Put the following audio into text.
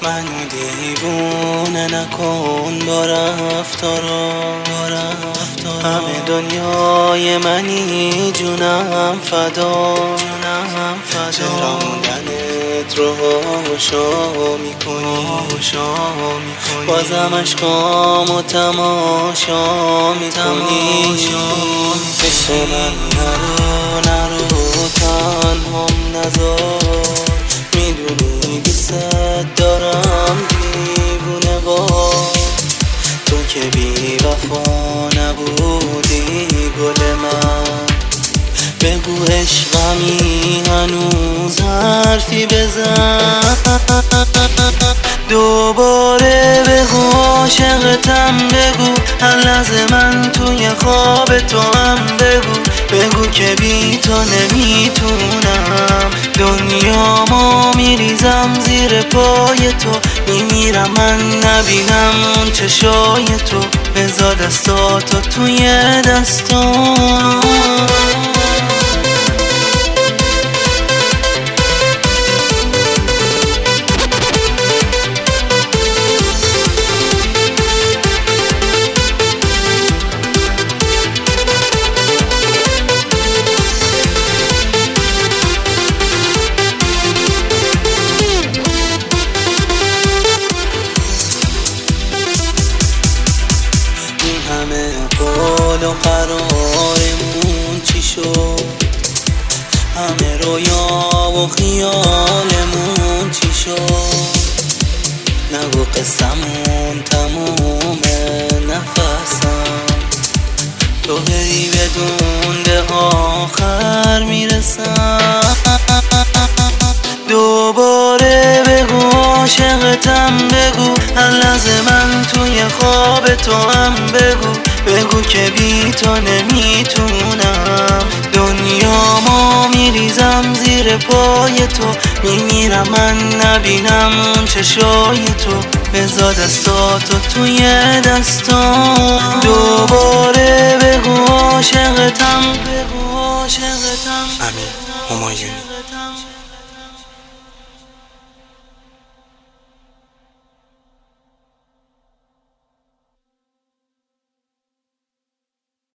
منو دیوونه نکن با رفتارا، همه دنیای منی جونم فدا، چرا موندنت رو هاشا میکنی، بازم عشقامو تماشا میکنی. عشق من نرو تنهام نذار، میدونی دوست دارم دیوونه وار، تو که بی وفا نبودی گل من. بگو عشقمی هنوز حرفی بزن، دوباره بگو عاشقتم، بگو هر لحظه من توی خواب تو هم بگو که بی تو نمیتونم، دنیامو میریزم زیر پای تو، میمیرم من نبینم اون چشای تو، بذار دستاتو توی دستام. همه قول و قرارمون چی شد، همه رویا و خیالمون چی شد، نگو قصمون تمومه نفسم، تو بری بدون به آخر میرسم، دوباره بگو عاشقتم، بگو هر لحظه من توی خواب تو هم بگو که بی تو نمیتونم، دنیامو میریزم زیر پای تو، میمیرم من نبینم اون چشای تو، بذار دستاتو توی دستام، دوباره بگو عاشقتم. امیر همایونی.